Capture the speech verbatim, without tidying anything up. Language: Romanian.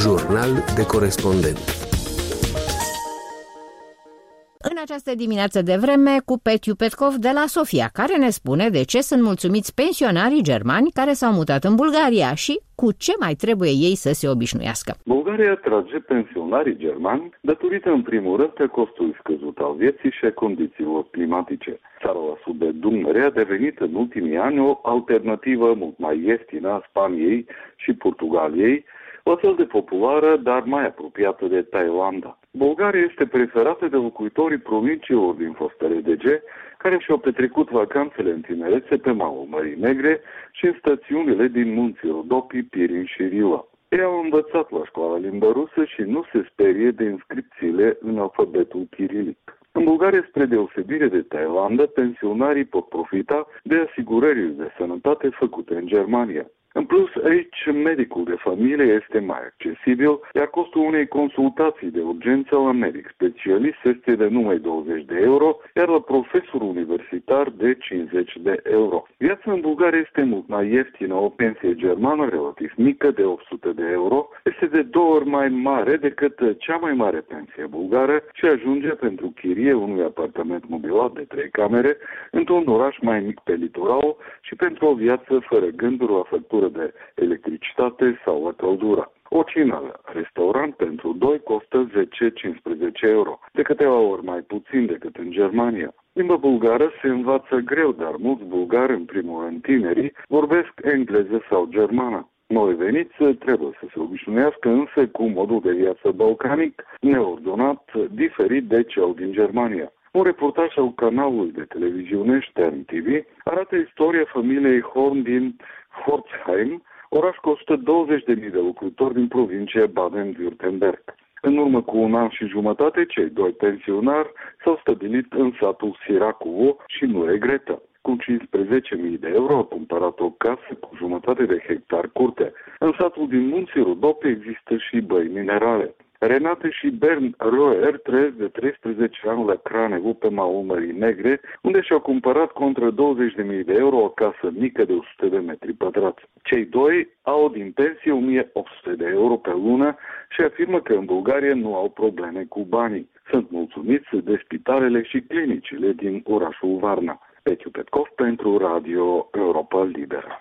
Jurnal de corespondent. În această dimineață de vreme cu Petiu Petkov de la Sofia, care ne spune de ce sunt mulțumiți pensionarii germani care s-au mutat în Bulgaria și cu ce mai trebuie ei să se obișnuiască. Bulgaria atrage pensionarii germani datorită în primul rând de costul scăzut al vieții și a condițiilor climatice. Țara la sud de Dunăre a devenit în ultimii ani o alternativă mult mai ieftină a Spaniei și Portugaliei, la fel de populară, dar mai apropiată de Thailanda. Bulgaria este preferată de locuitorii provinciilor din fosta R D G, care și-au petrecut vacanțele în tinerețe pe malul Mării Negre și în stațiunile din munții Rodopi, Pirin și Rila. Ei au învățat la școala limba rusă și nu se sperie de inscripțiile în alfabetul chirilic. În Bulgaria, spre deosebire de Thailanda, pensionarii pot profita de asigurările de sănătate făcute în Germania. În plus, aici medicul de familie este mai accesibil, iar costul unei consultații de urgență la medic specialist este de numai douăzeci de euro, iar la profesor universitar de cincizeci de euro. Viața în Bulgaria este mult mai ieftină. O pensie germană relativ mică de opt sute de euro este de două ori mai mare decât cea mai mare pensie bulgară și ajunge pentru chirie unui apartament mobilat de trei camere într-un oraș mai mic pe litoral și pentru o viață fără gânduri la factură de electricitate sau la căldură. O cină la restaurant pentru doi costă zece-cincisprezece euro, de câteva ori mai puțin decât în Germania. Limba bulgară se învață greu, dar mulți bulgari, în primul rând tinerii, vorbesc engleză sau germană. Noi veniți trebuie să se obișnuiască însă cu modul de viață balcanic, neordonat, diferit de cel din Germania. Un reportaj al canalului de televiziune Stern T V arată istoria familiei Horn din Pforzheim, oraș cu o sută douăzeci de mii de locuitori din provincia Baden-Württemberg. În urmă cu un an și jumătate, cei doi pensionari s-au stabilit în satul Siracovo și nu regretă. Cu cincisprezece mii de euro au cumpărat o casă cu jumătate de hectar curte. În satul din munții Rodopi există și băi minerale. Renate și Bernd Roer trăiesc de treisprezece ani la Cranevu, pe malul Mării Negre, unde și-au cumpărat contra douăzeci de mii de euro o casă mică de o sută de metri pătrați. Cei doi au din pensie o mie opt sute de euro pe lună și afirmă că în Bulgaria nu au probleme cu banii. Sunt mulțumiți de spitalele și clinicile din orașul Varna. Petiu Petkov pentru Radio Europa Liberă.